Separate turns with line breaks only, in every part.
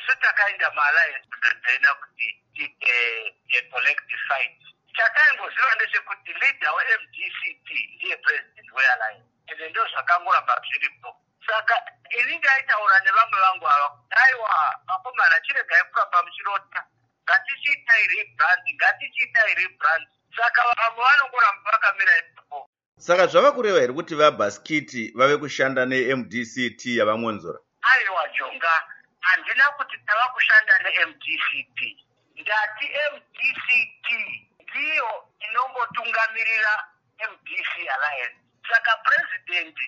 sitakaenda maalliance kundodzaina kuti a collective fight. Chataingoziva ndechekuti leader weMDCT ndiye president wealliance, ende ndo zvakangoramba zviripo. Saka ini ndaitaura nevamwe vangu ava kuti aiwa vakomana, chiregai kuramba muchirota, ngatichiitai rebrand. Saka vamwe vanongoramba vakamira ipapo.
Saka zvava kureva here kuti vaBhasikiti vave kushanda neMDCT yavaMonzora?
Aiwa Jonga, handina kuti tava kushanda neMDCT. Ndati MDCT ndiyo inongotungamirira MDC Alliance. Saka president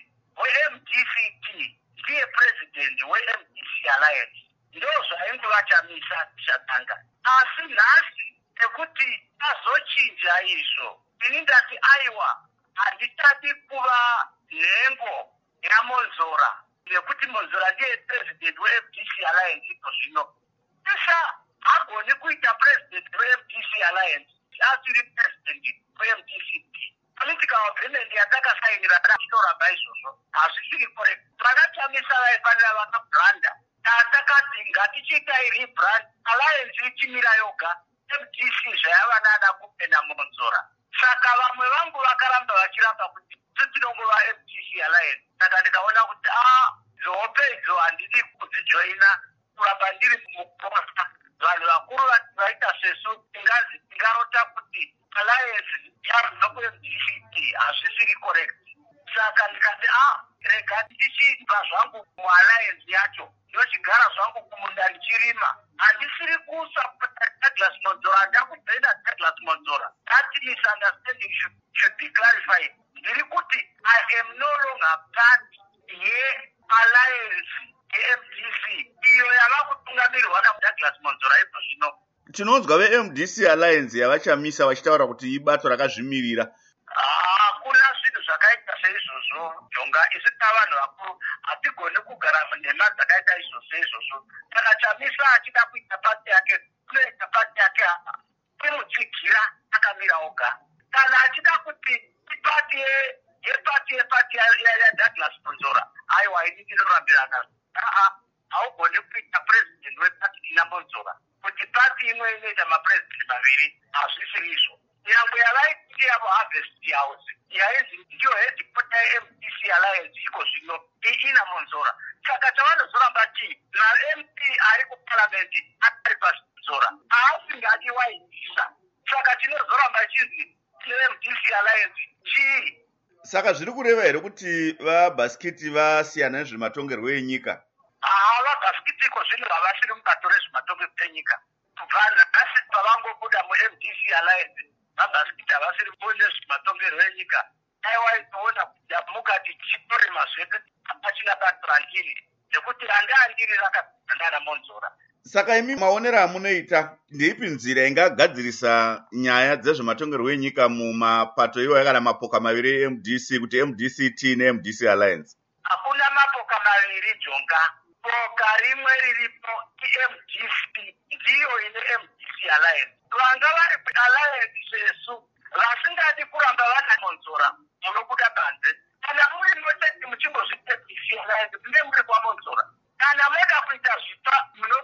weMDCT ndiye president weMDC Alliance. Ndo zvaingovachamisa zvatanga. Asi nhasi ekuti azochinja izvo, ini ndati aiwa, handitadi kuva nhengo yaMonzora, nekuti Monzora ndiye president weMDC Alliance iko zvino. Isa hagoni kuita president weMDC Alliance asiri president weMDCT. Political agreement yatakasainira inoramba izvozvo hazvisiri correct. Vakachamisa vaifanira vakabranda. Takati ngatichiitai rebrand, alliance ichimira yoga, MDC zvayava nana Kupe naMonzora. Saka vamwe vangu vakaramba vachiramba kuti tinongova MDC Alliance. Saka ndikaona kuti zvope idzo handidi kudzijoina, kuramba ndiri muposta. Vanhu vakuru vaita sesu tingarota kuti alliance yabva kuMDCT hazvisiri correct. Saka ndikati rega ndichibva zvangu mualliance yacho, ndochigara zvangu kumunda ndichirima. Handisiri kusapota Douglas Monzora, ndakubvenda Douglas Monzora. That misunderstanding should be clarified. Ndiri kuti I am no longer part ye-alliance ye-MDC iyo yava kutungamirwa naDouglas Monzora ipo zvino.
Tinonzwa veMDC Alliance yavachamisa vachitaura kuti ibato rakazvimirira.
Hakuna zvinhu zvakaita seizvozvo Jonga, isu tavanhu vakuru hatigoni kugara nhema dzakaita izvozvo. Kana chamisa achida kuita pati yake, unoita pati yake kumutsigira akamira oga. Kana achida kuti ipati yepati yaDouglas Monzora, aiwa ini ndinorambira nazvo. Haugoni kuita president wepati inaMonzora. Kuti pati imwe inoita mapresident maviri hazvisiri izvo. Nyangwe yavaiti yavo Harvest House yainzi ndiyo headquarter yeMDC Alliance iko zvino inaMonzora. Saka chavanozoramba chii, naMP ari kuparliament ari paMonzora haasingadiwainisa. Saka tinozoramba chizi MDC Alliance chii.
Saka zviri kureva here kuti vaBhasikiti vasiyana nezvematongerwo enyika?
VaBhasikiti iko zvino havasiri mubato rezvematongerwo enyika. Kubva nhasi pavangobuda muMDC Alliance, vaBhasikiti havasiri nezvematongerwo enyika. Aiwa itoona kuti mukati chitorema zvedu hapachina bato randiri, nekuti handiri rakatanga naMonzora.
Saka imi maonero amunoita ndeipi nzira ingagadzirisa nyaya dzezvematongerwo enyika mumapato iwayo kana mapoka maviri eMDC, kuti MDCT neMDC Alliance?
Hakuna mapoka maviri Jonga. Poka rimwe riripo iMDC ndiyo ine MDC Alliance. Vanga vari kualliance sesu vasingadi kuramba vana Monzora munobuda banze. Kana muri muchimbozviita MDC Alliance mune muri kwaMonzora. Kana moda kuita zvipa